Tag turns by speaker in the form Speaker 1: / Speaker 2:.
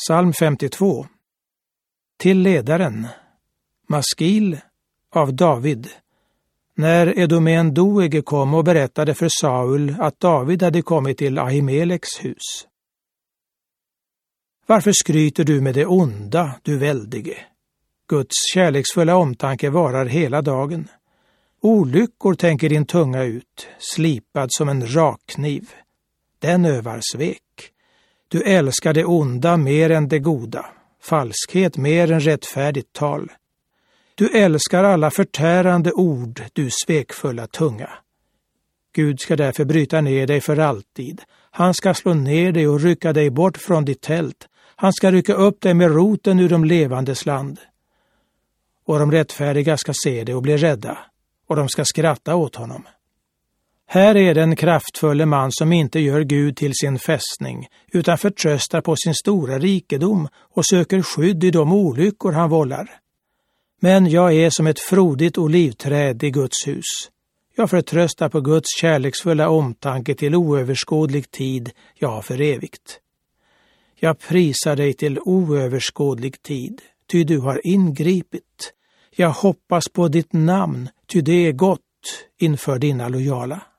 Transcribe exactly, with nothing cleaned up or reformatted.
Speaker 1: Psalm femtiotvå. Till ledaren. Maskil av David. När Edomen Doege kom och berättade för Saul att David hade kommit till Ahimeleks hus. Varför skryter du med det onda, du väldige? Guds kärleksfulla omtanke varar hela dagen. Olyckor tänker din tunga ut, slipad som en rakkniv. Den övar svek. Du älskar det onda mer än det goda, falskhet mer än rättfärdigt tal. Du älskar alla förtärande ord, du svekfulla tunga. Gud ska därför bryta ner dig för alltid. Han ska slå ner dig och rycka dig bort från ditt tält. Han ska rycka upp dig med roten ur de levandes land. Och de rättfärdiga ska se det och bli rädda, och de ska skratta åt honom. Här är den kraftfulla man som inte gör Gud till sin fästning, utan förtröstar på sin stora rikedom och söker skydd i de olyckor han vållar. Men jag är som ett frodigt olivträd i Guds hus. Jag förtröstar på Guds kärleksfulla omtanke till oöverskådlig tid, ja för evigt. Jag prisar dig till oöverskådlig tid, ty du har ingripit. Jag hoppas på ditt namn, ty det är gott inför dina lojala.